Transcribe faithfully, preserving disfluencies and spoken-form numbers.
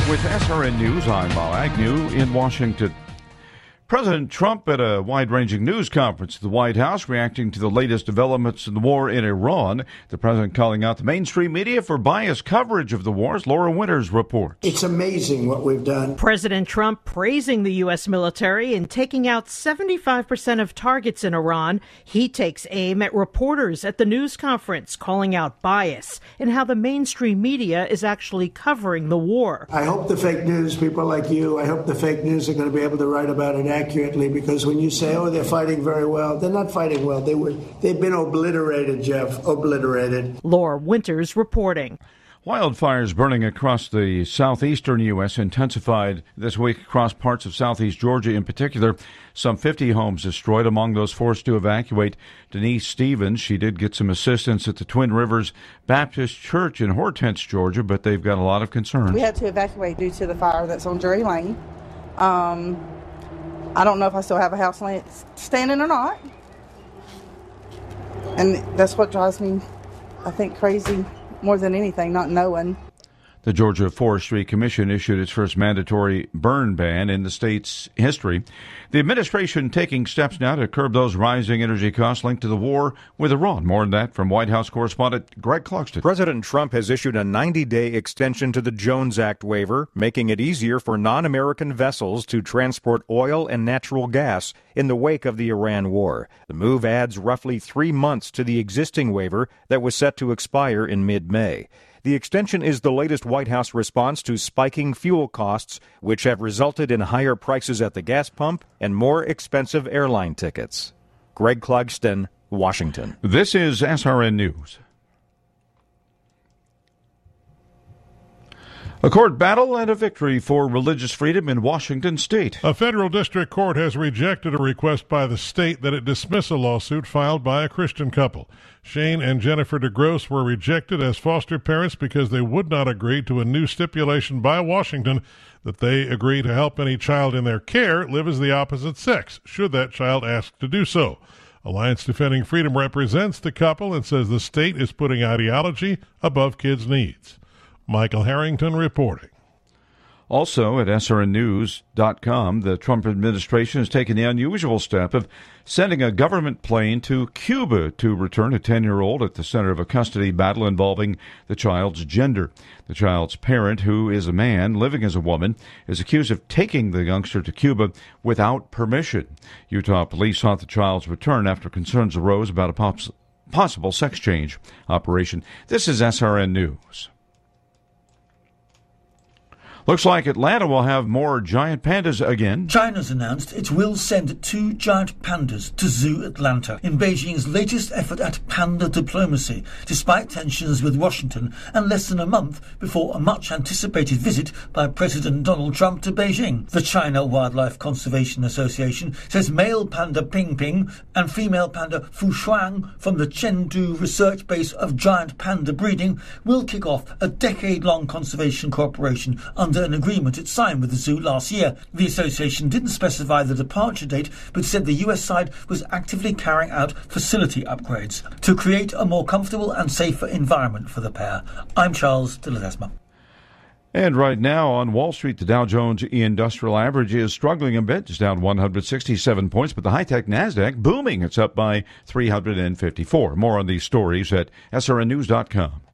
With S R N News, I'm Bob Agnew in Washington. President Trump at a wide-ranging news conference at the White House reacting to the latest developments in the war in Iran. The president calling out the mainstream media for biased coverage of the wars. Laura Winters reports. It's amazing what we've done. President Trump praising the U S military and taking out seventy-five percent of targets in Iran. He takes aim at reporters at the news conference, calling out bias and how the mainstream media is actually covering the war. I hope the fake news people like you, I hope the fake news are going to be able to write about it accurately, because when you say, oh, they're fighting very well, they're not fighting well. They were, they've been obliterated, Jeff, obliterated. Laura Winters reporting. Wildfires burning across the southeastern U S intensified this week across parts of southeast Georgia in particular. Some fifty homes destroyed, among those forced to evacuate. Denise Stevens, she did get some assistance at the Twin Rivers Baptist Church in Hortense, Georgia, but they've got a lot of concerns. We had to evacuate due to the fire that's on Drury Lane. Um... I don't know if I still have a house standing or not. And that's what drives me, I think, crazy more than anything, not knowing. The Georgia Forestry Commission issued its first mandatory burn ban in the state's history. The administration taking steps now to curb those rising energy costs linked to the war with Iran. More on that from White House correspondent Greg Clugston. President Trump has issued a ninety-day extension to the Jones Act waiver, making it easier for non-American vessels to transport oil and natural gas in the wake of the Iran war. The move adds roughly three months to the existing waiver that was set to expire in mid-May. The extension is the latest White House response to spiking fuel costs, which have resulted in higher prices at the gas pump and more expensive airline tickets. Greg Clugston, Washington. This is S R N News. A court battle and a victory for religious freedom in Washington state. A federal district court has rejected a request by the state that it dismiss a lawsuit filed by a Christian couple. Shane and Jennifer DeGrosse were rejected as foster parents because they would not agree to a new stipulation by Washington that they agree to help any child in their care live as the opposite sex, should that child ask to do so. Alliance Defending Freedom represents the couple and says the state is putting ideology above kids' needs. Michael Harrington reporting. Also at S R N news dot com, the Trump administration has taken the unusual step of sending a government plane to Cuba to return a ten-year-old at the center of a custody battle involving the child's gender. The child's parent, who is a man living as a woman, is accused of taking the youngster to Cuba without permission. Utah police sought the child's return after concerns arose about a poss- possible sex change operation. This is S R N News. Looks like Atlanta will have more giant pandas again. China's announced it will send two giant pandas to Zoo Atlanta in Beijing's latest effort at panda diplomacy, despite tensions with Washington and less than a month before a much-anticipated visit by President Donald Trump to Beijing. The China Wildlife Conservation Association says male panda Ping Ping and female panda Fu Shuang from the Chengdu research base of giant panda breeding will kick off a decade-long conservation cooperation under an agreement it signed with the zoo last year. The association didn't specify the departure date, but said the U S side was actively carrying out facility upgrades to create a more comfortable and safer environment for the pair. I'm Charles de Ledesma. And right now on Wall Street, the Dow Jones Industrial Average is struggling a bit. It's down one hundred sixty-seven points, but the high-tech NASDAQ booming. It's up by three hundred fifty-four. More on these stories at S R N news dot com.